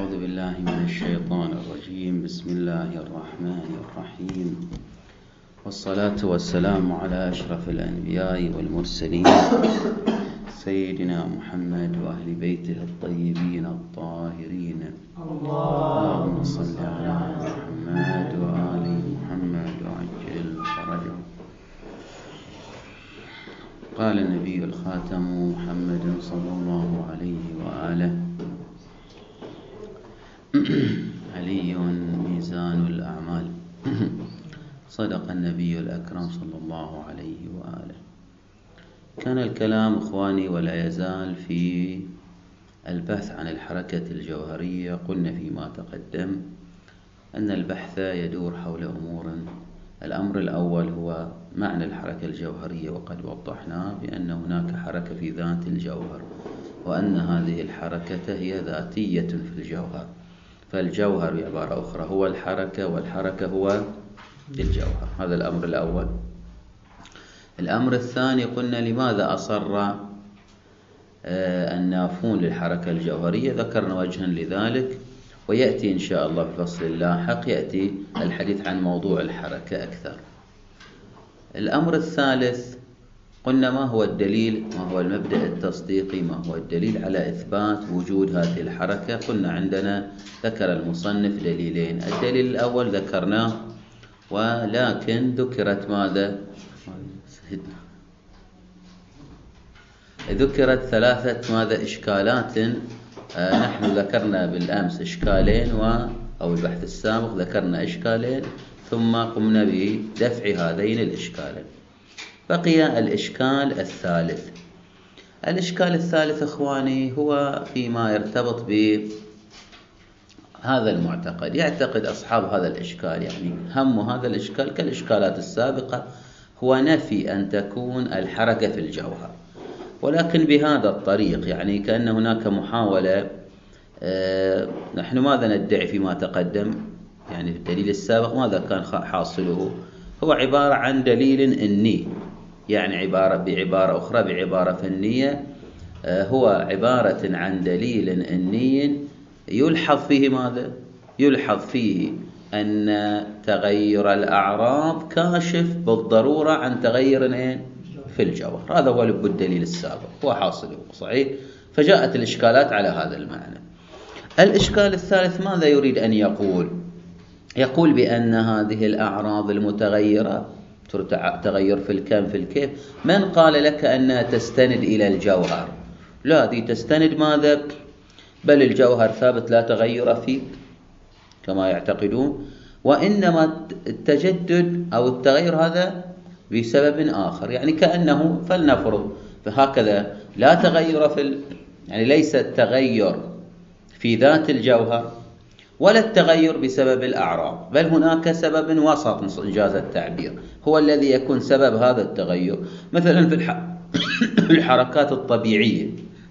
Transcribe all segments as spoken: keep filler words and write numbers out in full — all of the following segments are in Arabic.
أعوذ بالله من الشيطان الرجيم. بسم الله الرحمن الرحيم، والصلاة والسلام على أشرف الأنبياء والمرسلين سيدنا محمد وأهل بيته الطيبين الطاهرين. اللهم صل على محمد وآل محمد وعجل فرجهم. قال النبي الخاتم محمد صلى الله عليه وآله: علي ميزان الأعمال. صدق النبي الأكرم صلى الله عليه وآله. كان الكلام إخواني ولا يزال في البحث عن الحركة الجوهرية. قلنا فيما تقدم أن البحث يدور حول أمور. الأمر الأول هو معنى الحركة الجوهرية، وقد وضحنا بأن هناك حركة في ذات الجوهر، وأن هذه الحركة هي ذاتية في الجوهر. فالجوهر بعبارة أخرى هو الحركة، والحركة هو الجوهر. هذا الأمر الأول. الأمر الثاني، قلنا لماذا أصر النافون للحركة الجوهرية. ذكرنا وجها لذلك، ويأتي إن شاء الله في فصل اللاحق يأتي الحديث عن موضوع الحركة أكثر. الأمر الثالث، قلنا ما هو الدليل، ما هو المبدأ التصديقي، ما هو الدليل على إثبات وجود هذه الحركة. قلنا عندنا ذكر المصنف دليلين. الدليل الأول ذكرناه، ولكن ذكرت ماذا؟ ذكرت ثلاثة ماذا إشكالات. آه نحن ذكرنا بالأمس إشكالين، و أو البحث السابق ذكرنا إشكالين، ثم قمنا بدفع هذين الإشكالين. بقي الإشكال الثالث. الإشكال الثالث إخواني هو فيما يرتبط بهذا المعتقد. يعتقد أصحاب هذا الإشكال، يعني هم هذا الإشكال كالإشكالات السابقة، هو نفي أن تكون الحركة في الجوهر، ولكن بهذا الطريق، يعني كأن هناك محاولة. آه نحن ماذا ندعي فيما تقدم؟ يعني في الدليل السابق ماذا كان حاصله؟ هو عبارة عن دليل إني، يعني عبارة بعبارة أخرى بعبارة فنية، آه هو عبارة عن دليل إني يلحظ فيه ماذا؟ يلحظ فيه أن تغير الأعراض كاشف بالضرورة عن تغير في الجوهر. هذا هو لب الدليل السابق، هو حاصله صحيح. فجاءت الإشكالات على هذا المعنى. الإشكال الثالث ماذا يريد أن يقول؟ يقول بأن هذه الأعراض المتغيرة، تغير في الكم في الكيف، من قال لك أنها تستند إلى الجوهر؟ لا، دي تستند ماذا؟ بل الجوهر ثابت لا تغير فيه كما يعتقدون، وإنما التجدد أو التغير هذا بسبب آخر. يعني كأنه فلنفرض فهكذا لا تغير في ال... يعني ليس التغير في ذات الجوهر ولا التغير بسبب الأعراض، بل هناك سبب وسط إنجاز التعبير هو الذي يكون سبب هذا التغير. مثلا في الح... الحركات الطبيعية،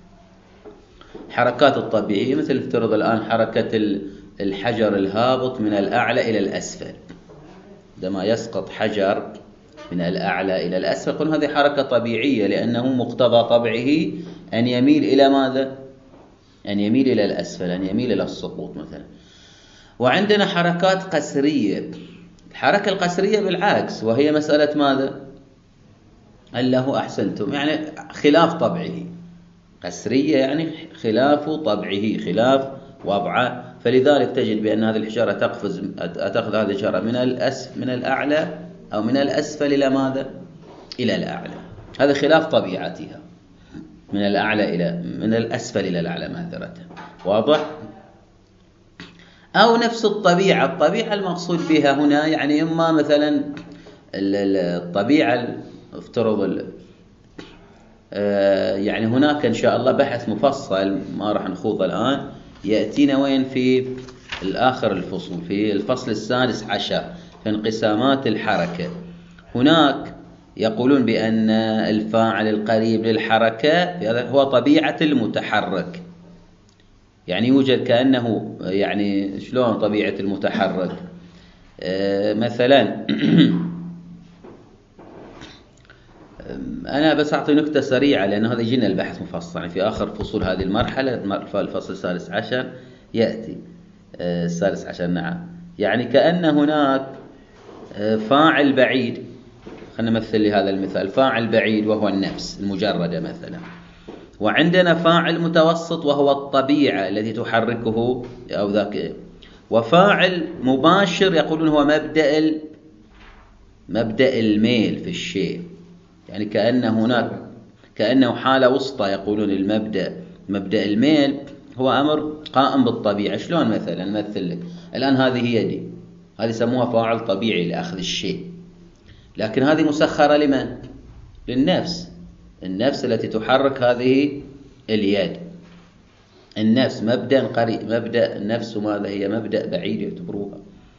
الحركات الطبيعية مثل افترض الآن حركة الحجر الهابط من الأعلى إلى الأسفل. عندما يسقط حجر من الأعلى إلى الأسفل، قلنا هذه حركة طبيعية، لأنه مقتضى طبعه أن يميل إلى ماذا؟ أن يميل إلى الأسفل، أن يميل إلى السقوط مثلا. وعندنا حركات قسرية. الحركة القسرية بالعكس، وهي مسألة ماذا؟ الله أحسنتم، يعني خلاف طبعه. قسرية يعني خلاف طبعه، خلاف وضعه. فلذلك تجد بأن هذه الحجارة تقفز، تأخذ هذه الحجارة من الأسف من الأعلى أو من الأسفل إلى ماذا؟ إلى الأعلى. هذا خلاف طبيعتها، من الأعلى إلى من الأسفل إلى الأعلى معذرة. واضح؟ أو نفس الطبيعة. الطبيعة المقصود بها هنا يعني إما مثلا الطبيعة افترض يعني هناك إن شاء الله بحث مفصل ما راح نخوضه الآن، يأتينا وين؟ في الآخر الفصول، في الفصل السادس عشر في انقسامات الحركة. هناك يقولون بأن الفاعل القريب للحركة هو طبيعة المتحرك. يعني يوجد كأنه، يعني شلون طبيعة المتحرك؟ آه مثلا أنا بس أعطي نكتة سريعة، لأن هذا يجينا البحث مفصل يعني في آخر فصول هذه المرحلة، الفصل الثالث عشر يأتي السادس عشر. نعم، يعني كأن هناك فاعل بعيد، خلينا نمثل لهذا المثال فاعل بعيد وهو النفس المجردة مثلا، وعندنا فاعل متوسط وهو الطبيعة التي تحركه أو ذاك، وفاعل مباشر يقولون هو مبدأ مبدأ الميل في الشيء، يعني كأن هناك كأنه حالة وسطى. يقولون المبدأ مبدأ الميل هو أمر قائم بالطبيعة. شلون مثلا نمثل لك الآن هذه يدي، هذه يسموها فاعل طبيعي لأخذ الشيء، لكن هذه مسخرة لمن؟ للنفس، النفس التي تحرك هذه اليد. النفس مبدأ قريب، مبدأ النفس ماذا هي؟ مبدأ بعيد يعتبروها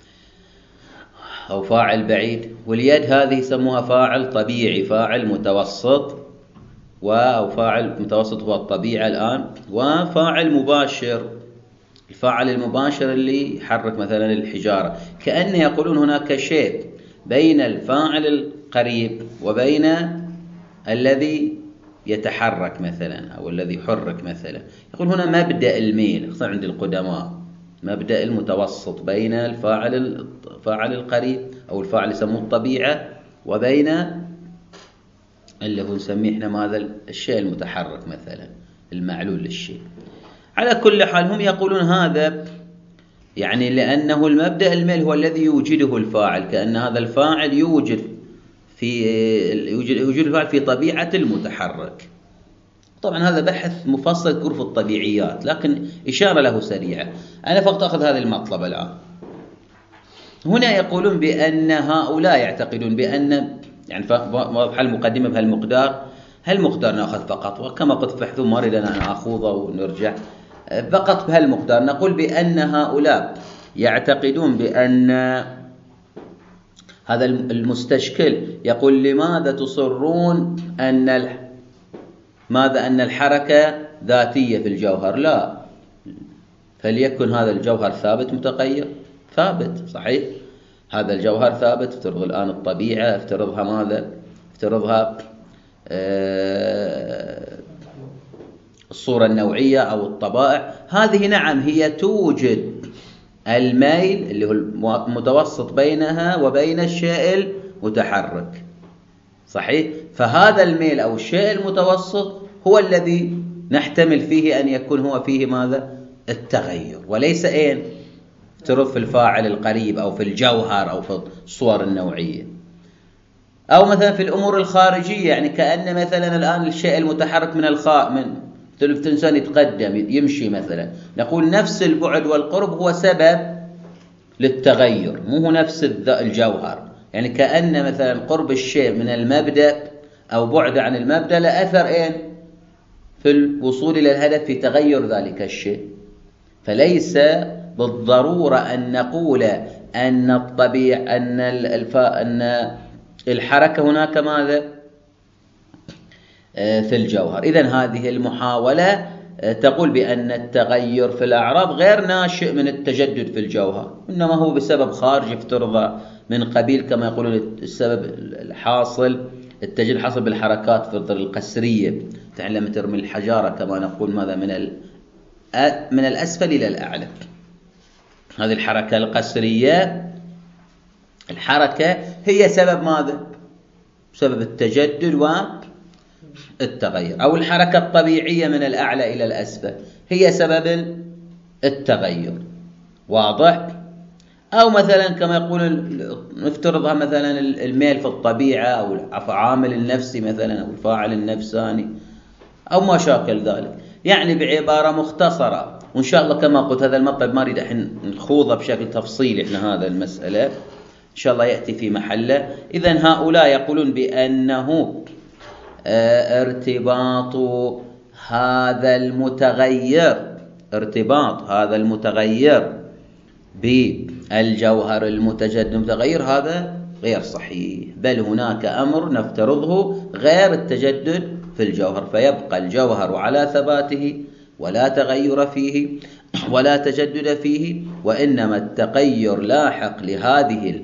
أو فاعل بعيد، واليد هذه يسموها فاعل طبيعي، فاعل متوسط، أو فاعل متوسط هو الطبيعة الآن، وفاعل مباشر، الفاعل المباشر اللي يحرك مثلا الحجارة. كأن يقولون هناك شيء بين الفاعل القريب وبين الذي يتحرك مثلا أو الذي يحرك مثلا. يقول هنا مبدأ الميل، خصوصا عند القدماء، مبدأ المتوسط بين الفاعل الفاعل القريب أو الفاعل يسموه الطبيعة وبين اللي هو نسميه احنا ماذا؟ الشيء المتحرك مثلا، المعلول للشيء. على كل حال هم يقولون هذا يعني لأنه المبدأ الميل هو الذي يوجده الفاعل، كأن هذا الفاعل يوجد في يوجد يوجد الفاعل في طبيعة المتحرك. طبعا هذا بحث مفصل يذكر في الطبيعيات، لكن إشارة له سريعة. أنا فقط أخذ هذه المطلب الآن. هنا يقولون بأن هؤلاء يعتقدون بأن يعني واضحة المقدمة بهالمقدار، هالمقدار نأخذ فقط، وكما قلت فحثوا ما أريد أن أخوضه ونرجع فقط بهالمقدار. نقول بأن هؤلاء يعتقدون بأن هذا المستشكل يقول لماذا تصرون أن ماذا أن الحركة ذاتية في الجوهر؟ لا، فليكن هذا الجوهر ثابت متغير، ثابت صحيح، هذا الجوهر ثابت. افترض الآن الطبيعة، افترضها ماذا؟ افترضها آه الصورة النوعية أو الطبائع، هذه نعم هي توجد الميل اللي هو المتوسط بينها وبين الشيء المتحرك صحيح. فهذا الميل أو الشيء المتوسط هو الذي نحتمل فيه أن يكون هو فيه ماذا؟ التغير، وليس أين؟ افترض في الفاعل القريب أو في الجوهر أو في الصور النوعية، أو مثلا في الأمور الخارجية. يعني كأن مثلا الآن الشيء المتحرك من الخاء من ثلث إنسان يتقدم يمشي مثلا، نقول نفس البعد والقرب هو سبب للتغير، مو هو نفس الجوهر. يعني كأن مثلا قرب الشيء من المبدأ أو بعد عن المبدأ لا أثر إيه في الوصول إلى الهدف في تغير ذلك الشيء. فليس بالضرورة أن نقول أن الطبيعة أن الفاء أن الحركة هناك ماذا في الجوهر. إذن هذه المحاولة تقول بأن التغير في الأعراض غير ناشئ من التجدد في الجوهر، إنما هو بسبب خارجي افترض من قبيل كما يقولون السبب الحاصل التجديد حاصل بالحركات في القسرية، تعلم ترمي الحجارة كما نقول ماذا من من الأسفل إلى الأعلى. هذه الحركة القسرية الحركة هي سبب ماذا؟ سبب التجدد والتغير. أو الحركة الطبيعية من الأعلى إلى الأسفل هي سبب التغير، واضح؟ أو مثلا كما يقول نفترضها مثلا الميل في الطبيعة أو العامل النفسي مثلا أو الفاعل النفساني أو ما شاكل ذلك. يعني بعبارة مختصرة، وإن شاء الله كما قلت هذا المطلب ما أريد الحين نخوضه بشكل تفصيلي، إحنا هذا المسألة إن شاء الله يأتي في محله. إذن هؤلاء يقولون بأنه ارتباط هذا المتغير ارتباط هذا المتغير بالجوهر المتجدد المتغير هذا غير صحيح، بل هناك أمر نفترضه غير التجدد في الجوهر، فيبقى الجوهر على ثباته ولا تغير فيه ولا تجدد فيه، وإنما التغير لاحق لهذه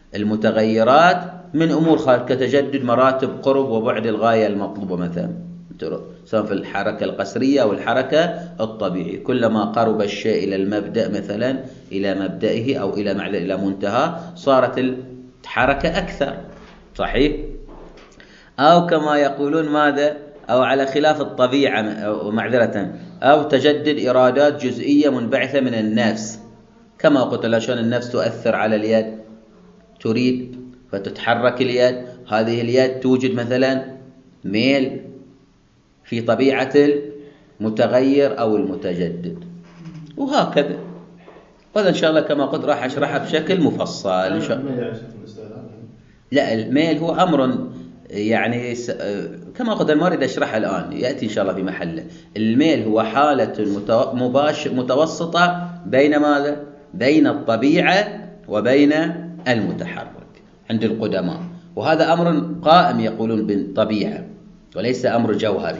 المتغيرات من أمور خارج كتجدد مراتب قرب وبعد الغاية المطلوبة مثلا سواء في الحركة القسرية أو الحركة الطبيعية. كلما قرب الشيء إلى المبدأ مثلا، إلى مبدئه أو إلى معذرة إلى منتهى، صارت الحركة أكثر. صحيح؟ أو كما يقولون ماذا؟ أو على خلاف الطبيعة، أو معذرة، أو تجدد إرادات جزئية منبعثة من النفس. كما قلت لك شلون النفس تؤثر على اليد، تريد فتتحرك اليد، هذه اليد توجد مثلا ميل في طبيعة المتغير أو المتجدد، وهكذا. وهذا إن شاء الله كما قلت راح أشرحها بشكل مفصل إن شاء الله. لا، الميل هو أمر يعني كما قلت ما أريد أشرحها الآن، يأتي إن شاء الله في محله. الميل هو حالة مباشر متوسطة بين ماذا؟ بين الطبيعة وبين المتحرك عند القدماء، وهذا أمر قائم يقولون بالطبيعة وليس أمر جوهري.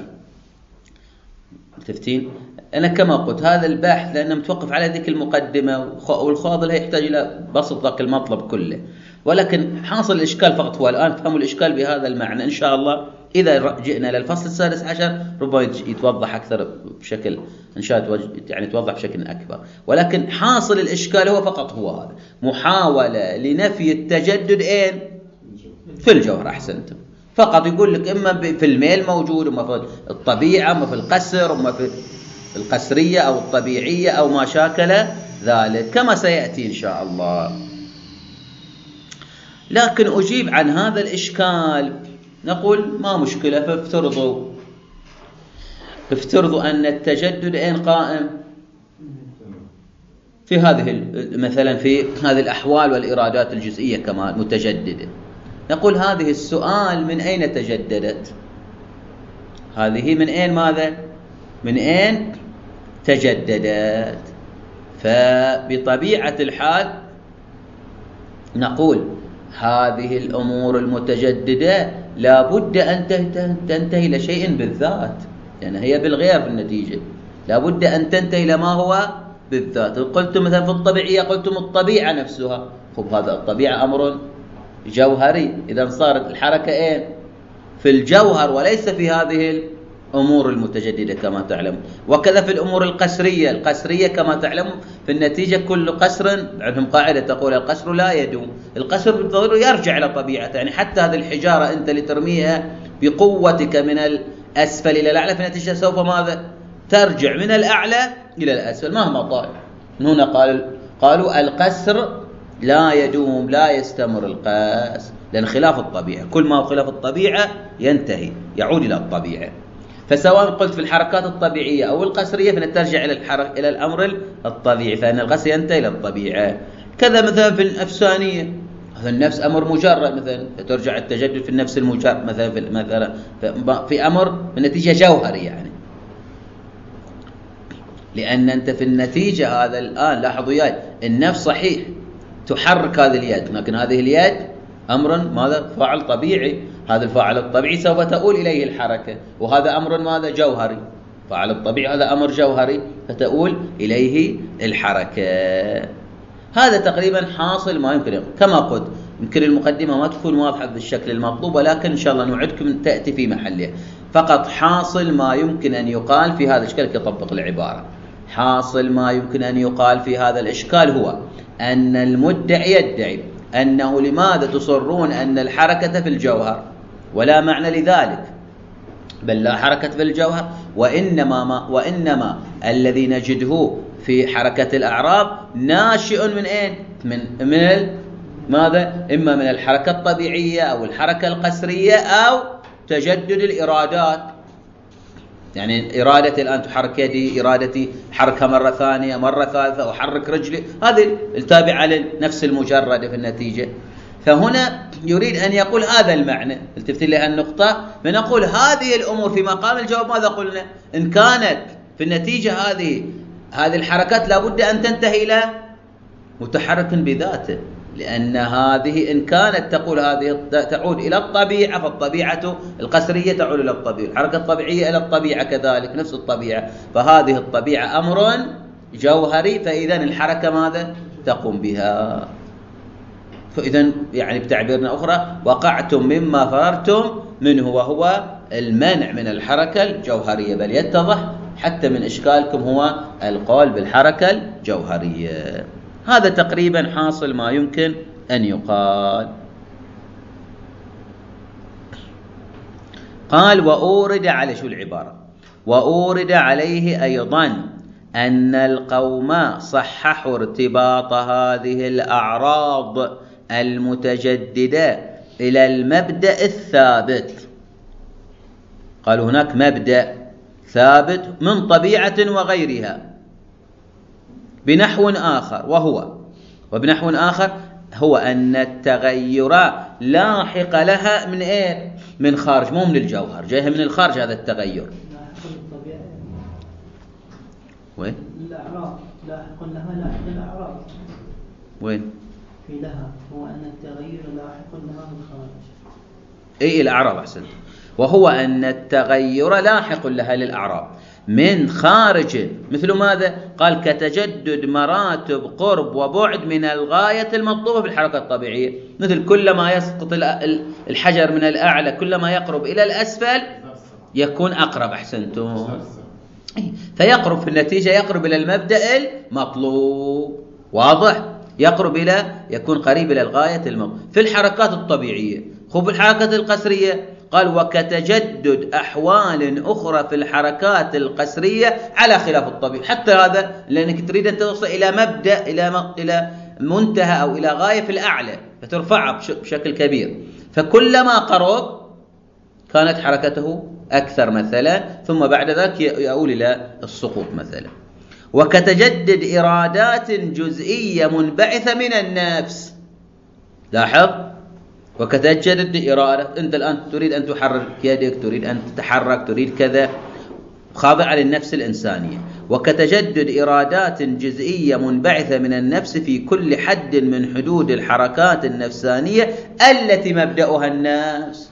تفتين؟ أنا كما قلت هذا البحث لأنه متوقف على ذيك المقدمة، والخاض لها يحتاج إلى بسط ذاك المطلب كله، ولكن حاصل الإشكال فقط هو الآن فهموا الإشكال بهذا المعنى. إن شاء الله إذا جئنا للفصل السادس عشر ربما يتوضح أكثر بشكل إن شاء يعني يتوضح بشكل أكبر، ولكن حاصل الإشكال هو فقط هو هذا، محاولة لنفي التجدد أين؟ في الجوهر. أحسنتم. فقط يقول لك إما في الميل موجود، إما في الطبيعة، إما في القسر، إما في القسرية أو الطبيعية أو ما شاكل ذلك كما سيأتي إن شاء الله. لكن أجيب عن هذا الإشكال، نقول ما مشكلة. فافترضوا افترضوا أن التجدد أين قائم؟ في هذه مثلا في هذه الأحوال والإرادات الجزئية كما متجددة. نقول هذه السؤال من أين تجددت؟ هذه من أين ماذا؟ من أين تجددت؟ فبطبيعة الحال نقول هذه الأمور المتجددة لا بد أن تنتهي إلى شيء بالذات، لأن يعني هي بالغير في النتيجة، لا بد أن تنتهي إلى ما هو بالذات. قلتم مثلا في الطبيعية قلتم الطبيعة نفسها، خب هذا الطبيعة أمر جوهري، إذا صارت الحركة إيه؟ في الجوهر وليس في هذه الأمور المتجددة كما تعلم. وكذا في الأمور القسرية، القسرية كما تعلم في النتيجة كل قسر عندهم قاعدة تقول القسر لا يدوم، القسر بالضرورة يرجع إلى طبيعته. يعني حتى هذه الحجارة أنت لترميها بقوتك من الأسفل إلى الأعلى في النتيجة سوف ماذا؟ ترجع من الأعلى إلى الأسفل مهما طال. من هنا قال قالوا القسر لا يدوم، لا يستمر القاس، لأن خلاف الطبيعة، كل ما هو خلاف الطبيعة ينتهي يعود إلى الطبيعة. فسواء قلت في الحركات الطبيعية أو القسرية فنترجع إلى الحركة إلى الأمر الطبيعي، فإن القسر ينتهي إلى الطبيعة. كذا مثلا في النفسانية، هذا النفس أمر مجرد مثلا، ترجع التجدد في النفس المجرد مثلا في مثلا في أمر النتيجة جوهري، يعني لأن أنت في النتيجة هذا الآن لاحظوا ياي النفس صحيح تحرك هذه اليد، لكن هذه اليد أمر ماذا؟ فاعل طبيعي، هذا الفاعل الطبيعي سوف تؤول إليه الحركة، وهذا أمر ماذا؟ جوهري، فاعل الطبيعي هذا أمر جوهري فتؤول إليه الحركة. هذا تقريبا حاصل ما يمكن. كما قلت يمكن المقدمة ما تكون واضحة بالشكل المطلوب، ولكن إن شاء الله نوعدكم تأتي في محله. فقط حاصل ما يمكن أن يقال في هذا الإشكال يطبق العبارة. حاصل ما يمكن أن يقال في هذا الإشكال هو أن المدعي يدعي أنه لماذا تصرون أن الحركة في الجوهر ولا معنى لذلك، بل لا حركة في الجوهر، وإنما, ما وإنما الذي نجده في حركة الأعراب ناشئ من أين؟ من, من ماذا؟ إما من الحركة الطبيعية أو الحركة القسرية أو تجدد الإرادات. يعني إرادتي الآن تحرك يدي، إرادتي حركها مرة ثانية مرة ثالثة، أحرك رجلي، هذه التابعة لنفس المجرد في النتيجة. فهنا يريد أن يقول هذا المعنى، التفت لها النقطة، فنقول هذه الأمور في مقام الجواب ماذا قلنا؟ إن كانت في النتيجة هذه هذه الحركات لابد أن تنتهي إلى متحرك بذاته، لأن هذه إن كانت تقول هذه تعود إلى الطبيعة، فالطبيعة القسرية تعود إلى الطبيعة، الحركة الطبيعية إلى الطبيعة كذلك نفس الطبيعة، فهذه الطبيعة أمر جوهري، فإذا الحركة ماذا؟ تقوم بها. فإذا يعني بتعبيرنا أخرى وقعتم مما فررتم منه وهو المنع من الحركة الجوهرية، بل يتضح حتى من إشكالكم هو القول بالحركة الجوهرية. هذا تقريبا حاصل ما يمكن أن يقال. قال وأورد على شو العبارة، وأورد عليه أيضا أن القوم صححوا ارتباط هذه الأعراض المتجددة إلى المبدأ الثابت. قالوا هناك مبدأ ثابت من طبيعة وغيرها بنحو آخر، وهو وبنحو آخر هو أن التغير لاحق لها من إيه؟ من خارج، مو من الجوهر، جايها من الخارج هذا التغير. وين؟ الأعراض لاحق لها لاحق الأعراض. وين؟ في لها هو أن التغير لاحق لها من خارج. إيه الأعراض أحسنت. وهو أن التغير لاحق لها للأعراض من خارج، مثل ماذا؟ قال كتجدد مراتب قرب وبعد من الغاية المطلوبة في الحركة الطبيعية، مثل كلما يسقط الحجر من الأعلى كلما يقرب إلى الأسفل يكون أقرب. أحسنتم. فيقرب في النتيجة، يقرب إلى المبدأ المطلوب. واضح؟ يقرب إلى يكون قريب إلى الغاية المطلوبة في الحركات الطبيعية. خب الحركات القسرية قال وكتجدد أحوال أخرى في الحركات القسرية على خلاف الطبيعي. حتى هذا لأنك تريد أن توصل إلى مبدأ إلى إلى منتهى أو إلى غاية في الأعلى فترفعها بشكل كبير، فكلما قرب كانت حركته أكثر مثلا، ثم بعد ذلك يؤول إلى السقوط مثلا. وكتجدد إرادات جزئية منبعثة من النفس. لاحظ، وكتجدد إرادة، أنت الآن تريد أن تحرك يدك، تريد أن تتحرك، تريد كذا، خاضعة للنفس الإنسانية. وكتجدد إرادات جزئية منبعثة من النفس في كل حد من حدود الحركات النفسانية التي مبدأها النفس،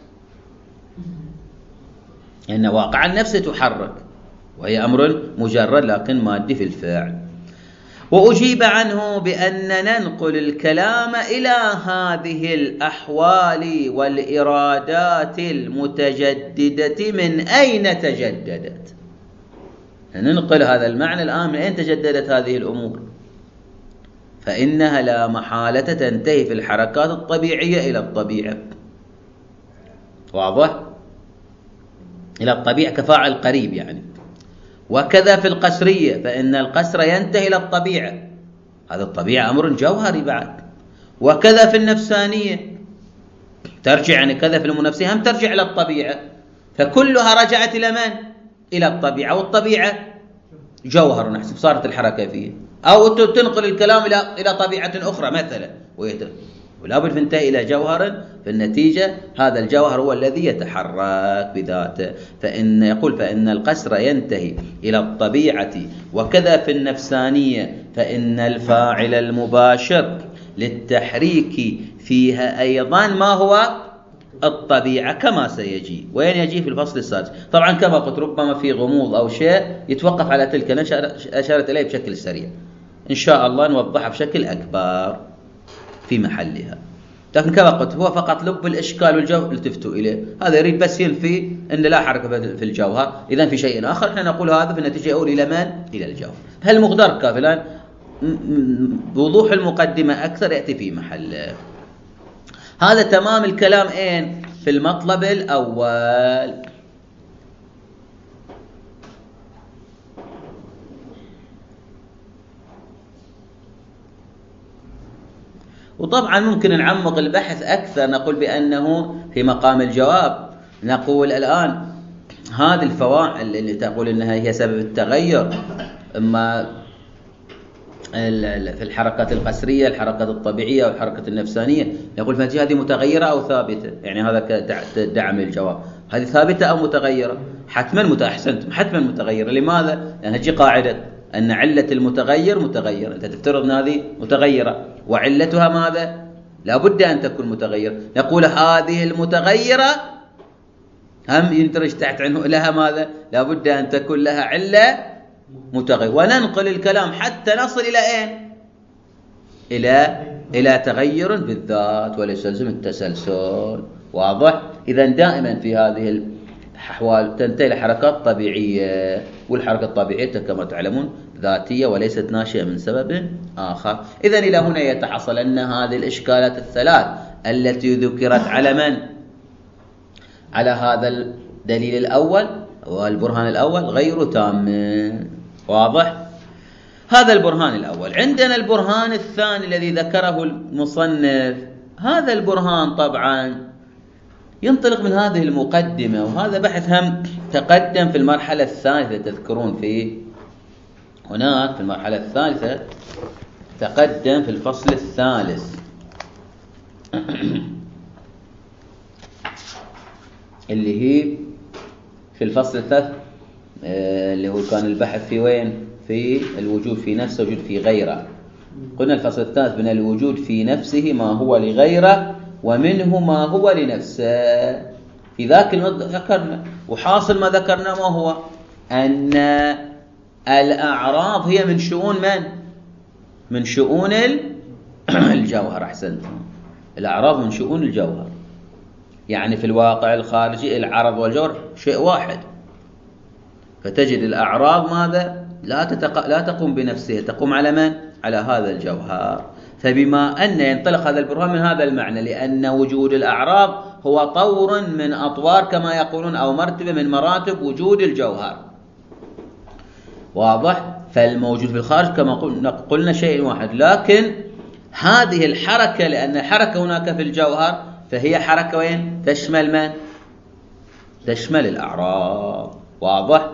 لأن واقع النفس تحرك وهي أمر مجرد لكن مادي في الفعل. وأجيب عنه بأن ننقل الكلام إلى هذه الأحوال والإرادات المتجددة من أين تجددت. ننقل هذا المعنى الآن من أين تجددت هذه الأمور، فإنها لا محالة تنتهي في الحركات الطبيعية إلى الطبيعة. واضح؟ إلى الطبيعة كفاعل قريب يعني. وكذا في القسرية، فإن القسر ينتهي إلى الطبيعة، هذا الطبيعة أمر جوهري بعد. وكذا في النفسانية ترجع، يعني كذا في المنافسية هم ترجع إلى الطبيعة، فكلها رجعت إلى من؟ إلى الطبيعة، والطبيعة جوهر نحسب صارت الحركة فيه، أو تنقل الكلام إلى إلى طبيعة أخرى مثلا ويتر، ولا بد تنتهي إلى جوهر، في النتيجة هذا الجوهر هو الذي يتحرك بذاته. فإن يقول فإن القسر ينتهي إلى الطبيعة. وكذا في النفسانية، فإن الفاعل المباشر للتحريك فيها أيضا ما هو الطبيعة، كما سيجي. وين يجي في الفصل السادس طبعا كما قلت، ربما في غموض أو شيء يتوقف على تلك أشارت إليه بشكل سريع، إن شاء الله نوضحها بشكل أكبر في محلها. لكن كما قلت هو فقط لب الإشكال والجوهر التفتوا إليه، هذا يريد بس ينفي أن لا حركة في الجوهر. إذن في شيء آخر احنا نقول هذا في النتيجة يؤول إلى من؟ إلى الجوهر. هل مقدار كافلان بوضوح المقدمة أكثر يأتي في محله. هذا تمام الكلام أين؟ في المطلب الأول. وطبعا ممكن نعمق البحث أكثر، نقول بأنه في مقام الجواب نقول الآن هذه الفواعل اللي تقول أنها هي سبب التغير، إما في الحركات القسرية، الحركات الطبيعية والحركة النفسانية، نقول فهذه هذه متغيرة أو ثابتة؟ يعني هذا كدعم الجواب، هذه ثابتة أو متغيرة؟ حتما متأحسنتم حتما متغيرة. لماذا؟ لأن هذه قاعدة أن علة المتغير متغير، أنت تفترض أن هذه متغيرة وعلتها ماذا؟ لا بد أن تكون متغيرة. نقول هذه المتغيرة هم يندرج تحت عنه لها ماذا؟ لا بد أن تكون لها علة متغير. وننقل الكلام حتى نصل إلى أين؟ إلى إلى تغير بالذات ولا يستلزم التسلسل. واضح؟ إذا دائما في هذه أحوال تنتهي لحركات طبيعية، والحركة الطبيعية كما تعلمون ذاتية وليست ناشئة من سبب آخر. إذن إلى هنا يتحصل أن هذه الإشكالات الثلاث التي ذكرت على من؟ على هذا الدليل الأول والبرهان الأول غير تام. واضح؟ هذا البرهان الأول. عندنا البرهان الثاني الذي ذكره المصنف. هذا البرهان طبعا ينطلق من هذه المقدمة، وهذا بحث هم تقدم في المرحلة الثالثة. تذكرون في هناك في المرحلة الثالثة تقدم في الفصل الثالث اللي هي في الفصل الثالث اللي هو كان البحث في وين؟ في الوجود في نفسه وجود في غيره. قلنا الفصل الثالث من الوجود في نفسه ما هو لغيره ومنه ما هو لنفسه. في ذاك المد ذكرنا، وحاصل ما ذكرنا ما هو؟ أن الأعراض هي من شؤون من؟ من شؤون الجوهر. أحسنتم، الأعراض من شؤون الجوهر. يعني في الواقع الخارجي العرض والجوهر شيء واحد، فتجد الأعراض ماذا؟ لا, تتق... لا تقوم بنفسها، تقوم على من؟ على هذا الجوهر. فبما أن ينطلق هذا البرهان من هذا المعنى، لأن وجود الأعراض هو طور من أطوار كما يقولون، أو مرتبة من مراتب وجود الجوهر. واضح؟ فالموجود في الخارج كما قلنا شيء واحد، لكن هذه الحركة لأن الحركة هناك في الجوهر فهي حركة وين؟ تشمل من؟ تشمل الأعراض. واضح؟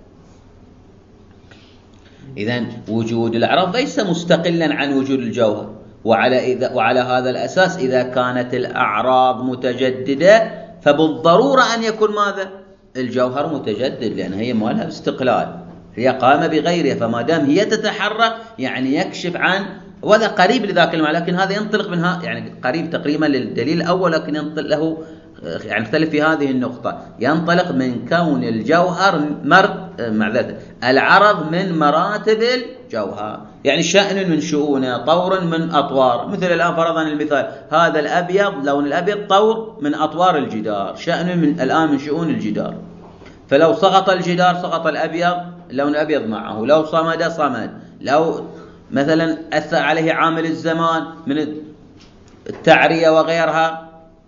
إذن وجود الأعراض ليس مستقلا عن وجود الجوهر، وعلى, إذا وعلى هذا الأساس إذا كانت الأعراض متجددة فبالضرورة أن يكون ماذا؟ الجوهر متجدد، لأن هي ما لها استقلال، هي قائمة بغيرها. فما دام هي تتحرك يعني يكشف عن، وهذا قريب لذاك المعنى، لكن هذا ينطلق منها يعني قريب تقريبا للدليل الأول، لكن ينطلق له يعني يختلف في هذه النقطة. ينطلق من كون الجوهر مر معذرة العرض من مراتب الجوهر، يعني شأن من شؤونه، طور من أطوار. مثل الآن فرضا المثال، هذا الأبيض لون الأبيض طور من أطوار الجدار، شأن من الآن من شؤون الجدار. فلو سقط الجدار سقط الأبيض، اللون الأبيض معه. لو صمد صمد. لو مثلا أثر عليه عامل الزمان من التعرية وغيرها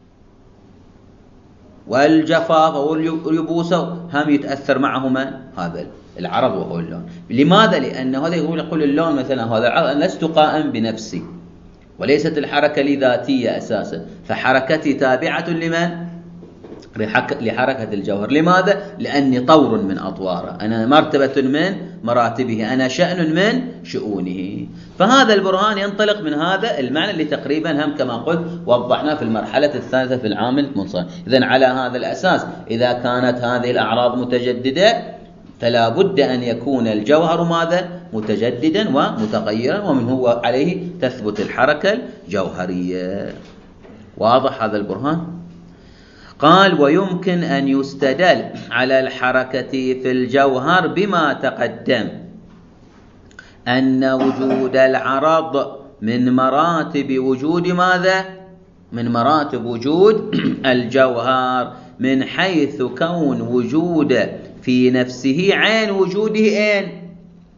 والجفاف واليبوسة هم يتأثر معهما هذا العرض وهو اللون. لماذا؟ لأنه هذا يقول يقول اللون مثلا هذا العرض لست قائم بنفسي، وليست الحركة لي ذاتية أساسا، فحركتي تابعة لمن؟ لحركة الجوهر. لماذا؟ لأني طور من أطواره، أنا مرتبة من مراتبه، أنا شأن من شؤونه. فهذا البرهان ينطلق من هذا المعنى اللي تقريبا هم كما قلت وضحناه في المرحلة الثالثة في العام المنصرم. إذن على هذا الأساس إذا كانت هذه الأعراض متجددة فلا بد أن يكون الجوهر ماذا؟ متجددا ومتغيرا، ومن هو عليه تثبت الحركة الجوهرية. واضح هذا البرهان؟ قال: ويمكن أن يستدل على الحركة في الجوهر بما تقدم، أن وجود العرض من مراتب وجود ماذا؟ من مراتب وجود الجوهر، من حيث كون وجود في نفسه عين وجوده أين؟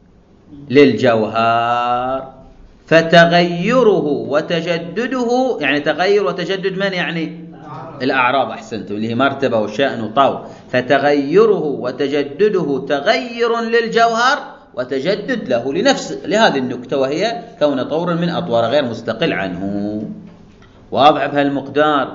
للجوهر. فتغيره وتجدده، يعني تغير وتجدد من؟ يعني الأعراض. أحسنتم، اللي هي مرتبة وشأن وطور. فتغيره وتجدده تغير للجوهر وتجدد له لنفس لهذه النكتة، وهي كون طور من أطوار غير مستقل عنه. واضح بهالمقدار؟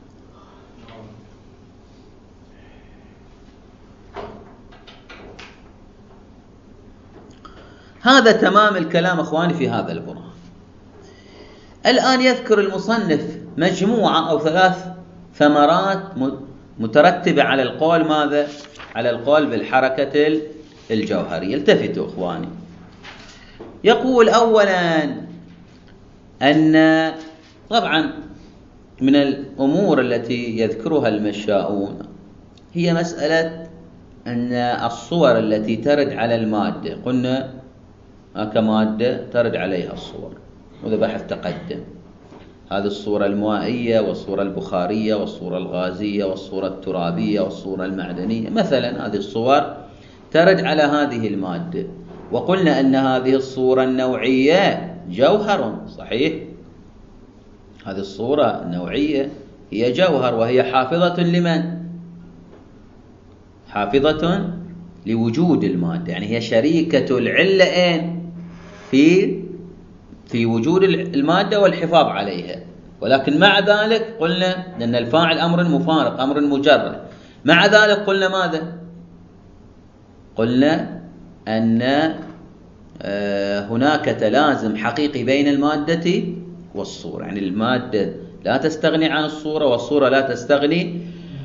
هذا تمام الكلام أخواني في هذا البرهان. الآن يذكر المصنف مجموعة أو ثلاث ثمرات مترتبة على القول ماذا؟ على القول بالحركة الجوهرية. التفتوا إخواني. يقول أولا أن طبعا من الأمور التي يذكرها المشاؤون هي مسألة أن الصور التي ترد على المادة، قلنا كمادة ترد عليها الصور، وهذا بحث تقدم. هذه الصورة المائية والصورة البخارية والصورة الغازية والصورة الترابية والصورة المعدنية مثلا. هذه الصور ترد على هذه المادة، وقلنا أن هذه الصورة النوعية جوهر. صحيح، هذه الصورة النوعية هي جوهر، وهي حافظة لمن؟ حافظة لوجود المادة، يعني هي شريكة العلة أين؟ في في وجود المادة والحفاظ عليها. ولكن مع ذلك قلنا أن الفاعل أمر مفارق، أمر مجرد. مع ذلك قلنا ماذا؟ قلنا أن هناك تلازم حقيقي بين المادة والصورة، يعني المادة لا تستغني عن الصورة والصورة لا تستغني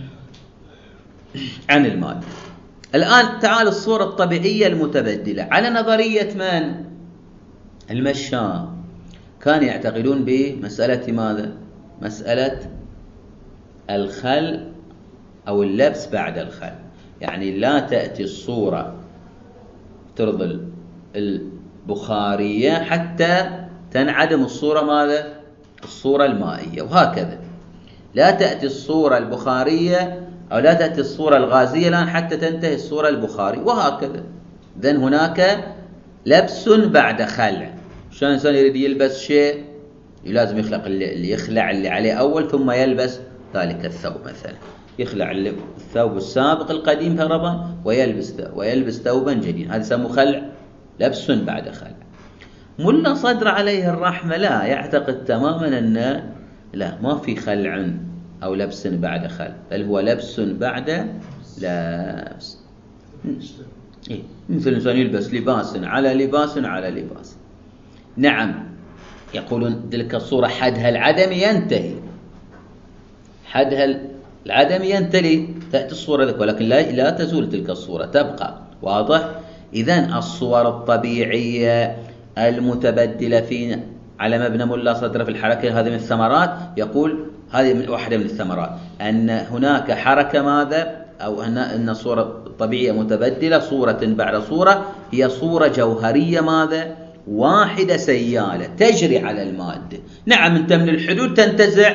عن المادة. الآن تعال الصورة الطبيعية المتبدلة على نظرية من؟ المشاة. كانوا يعتقدون بمسألة ماذا؟ مسألة الخل أو اللبس بعد الخل، يعني لا تأتي الصورة ترضى البخارية حتى تنعدم الصورة ماذا؟ الصورة المائية، وهكذا لا تأتي الصورة البخارية أو لا تأتي الصورة الغازية الآن حتى تنتهي الصورة البخاري، وهكذا. إذن هناك لبس بعد خلع. شلون الإنسان يريد يلبس شيء لازم يخلق اللي يخلع اللي عليه أول ثم يلبس ذلك الثوب مثلا، يخلع الثوب السابق القديم هربا ويلبس ويلبس ثوبا جديدا، هذا يسمى خلع، لبس بعد خلع. ملا صدر عليه الرحمة لا يعتقد تماما أن لا ما في خلع أو لبس بعد خلع، بل هو لبس بعد لبس. إيه؟ مثل الإنسان يلبس لباس على لباس على لباس. نعم، يقولون تلك الصورة حدها العدم ينتهي، حدها العدم ينتهي تأتي الصورة ذلك، ولكن لا, لا تزول تلك الصورة، تبقى. واضح؟ إذن الصور الطبيعية المتبدلة في على مبنى ملا صدر في الحركة هذه من الثمرات. يقول هذه من واحدة من الثمرات أن هناك حركة ماذا؟ أو أن الصورة الطبيعية متبدلة صورة بعد صورة، هي صورة جوهرية ماذا؟ واحدة سيالة تجري على المادة. نعم، أنت من الحدود تنتزع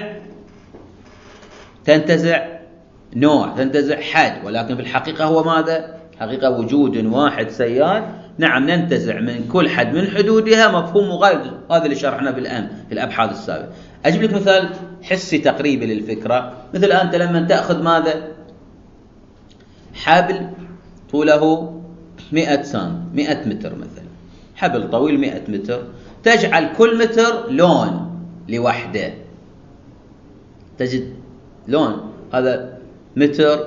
تنتزع نوع، تنتزع حد، ولكن في الحقيقة هو ماذا؟ حقيقة وجود واحد سيال. نعم، ننتزع من كل حد من حدودها مفهوم مغاير، هذا اللي شرحنا بالآن في الأبحاث السابقة. أجيب لك مثال حسي تقريبي للفكرة. مثل أنت لما تأخذ ماذا؟ حبل طوله مئة سم مئة متر مثلا، حبل طويل مئة متر، تجعل كل متر لون لوحده، تجد لون، هذا متر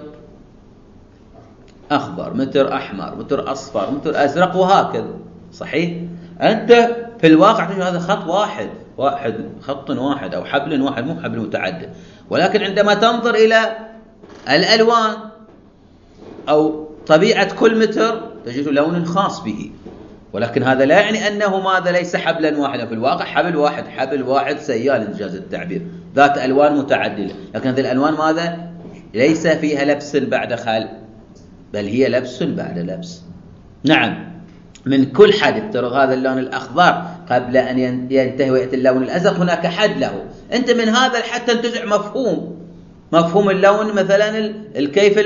أخضر، متر أحمر، متر أصفر، متر أزرق، وهكذا. صحيح؟ أنت في الواقع تجد هذا خط واحد واحد خط واحد أو حبل واحد، مو حبل متعدد. ولكن عندما تنظر إلى الألوان أو طبيعة كل متر تجد لون خاص به، ولكن هذا لا يعني أنه ماذا؟ ليس حبلا واحدا. في الواقع حبل واحد، حبل واحد سيال إنجاز التعبير، ذات ألوان متعددة، لكن هذه الألوان ماذا؟ ليس فيها لبس بعد خل، بل هي لبس بعد لبس. نعم، من كل حد افترض هذا اللون الأخضر قبل أن ينتهي ويأتي اللون الأزرق هناك حد له، أنت من هذا الحد تنتزع مفهوم مفهوم اللون مثلا الكيف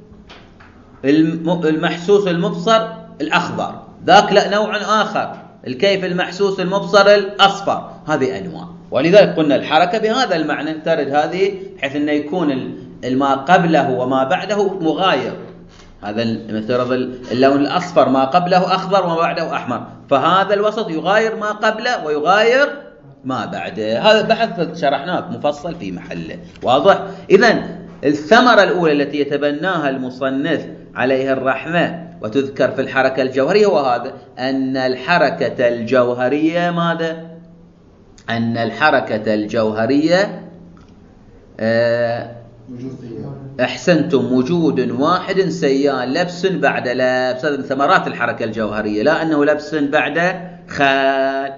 المحسوس المبصر الأخضر، ذاك لا نوع آخر الكيف المحسوس المبصر الأصفر، هذه أنواع. ولذلك قلنا الحركة بهذا المعنى ترد هذه، بحيث أنه يكون ما قبله وما بعده مغاير. هذا مثل اللون الأصفر ما قبله أخضر وما بعده أحمر، فهذا الوسط يغاير ما قبله ويغاير ما بعده. هذا بحث شرحناه مفصل في محله. واضح؟ إذن الثمرة الأولى التي يتبناها المصنف عليها الرحمة وتذكر في الحركة الجوهرية وهذا أن الحركة الجوهرية ماذا؟ أن الحركة الجوهرية آه أحسنتم وجود واحد سيال لبس بعد لبس، هذا من ثمرات الحركة الجوهرية، لا أنه لبس بعد خال.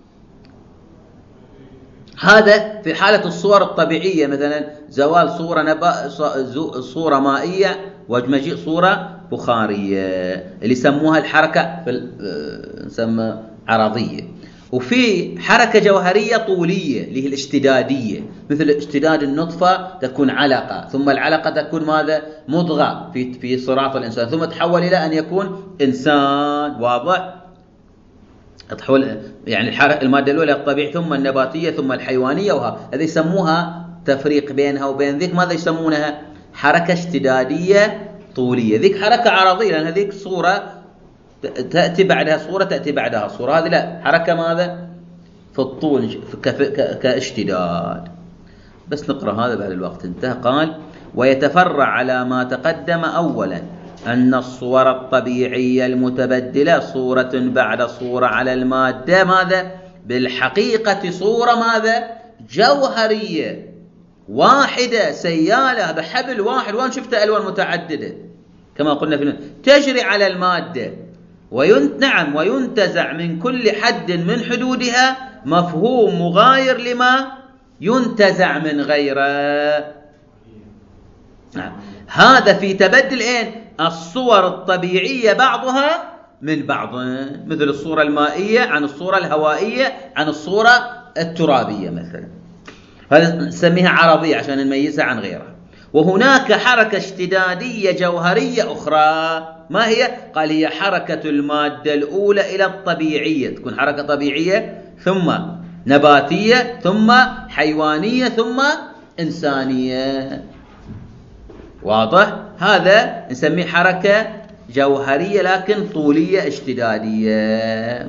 هذا في حالة الصور الطبيعية، مثلا زوال صورة نبا صورة مائية ومجيء صورة بخارية اللي يسموها الحركة في نسمى عرضية. وفي حركة جوهرية طولية اللي هي الاشتدادية، مثل اشتداد النطفة تكون علقة، ثم العلقة تكون ماذا؟ مضغة في في صراط الإنسان، ثم تحول إلى أن يكون إنسان. واضح؟ تحول يعني الحركة المادة الأولى الطبيعية ثم النباتية ثم الحيوانية، وها هذه يسموها تفريق بينها وبين ذيك، ماذا يسمونها؟ حركة اشتدادية طولية. ذيك حركة عرضية لأن هذيك صورة تأتي بعدها صورة تأتي بعدها صورة، هذه لا، حركة ماذا؟ في الطول كاشتداد. بس نقرأ هذا بعد الوقت انتهى. قال: ويتفرع على ما تقدم أولا أن الصور الطبيعية المتبدلة صورة بعد صورة على المادة ماذا؟ بالحقيقة صورة ماذا؟ جوهرية واحدة سيالة، هذا حبل واحد وان شفت ألوان متعددة كما قلنا في تجري على المادة، وينت نعم وينتزع من كل حد من حدودها مفهوم مغاير لما ينتزع من غيره. نعم. هذا في تبدل اين؟ الصور الطبيعية بعضها من بعض، مثل الصورة المائية عن الصورة الهوائية عن الصورة الترابية مثلا، هذا نسميها عرضية عشان نميزها عن غيرها. وهناك حركة اشتدادية جوهرية أخرى، ما هي؟ قال: هي حركة المادة الأولى إلى الطبيعية، تكون حركة طبيعية ثم نباتية ثم حيوانية ثم إنسانية. واضح؟ هذا نسميه حركة جوهرية لكن طولية اشتدادية.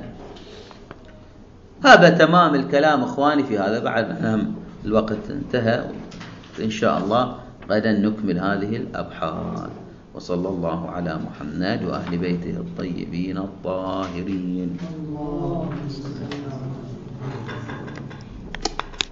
هذا تمام الكلام إخواني في هذا. بعد الوقت انتهى، إن شاء الله غدا نكمل هذه الأبحاث. وصلى الله على محمد وأهل بيته الطيبين الطاهرين.